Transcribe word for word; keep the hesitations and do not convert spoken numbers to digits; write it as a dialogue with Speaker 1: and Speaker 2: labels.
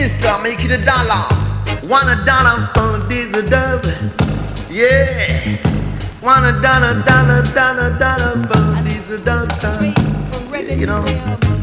Speaker 1: mister, make it a dollar. One a dollar for this a dub. Yeah. One a dollar, dollar, dollar, dollar for this a dub. You know.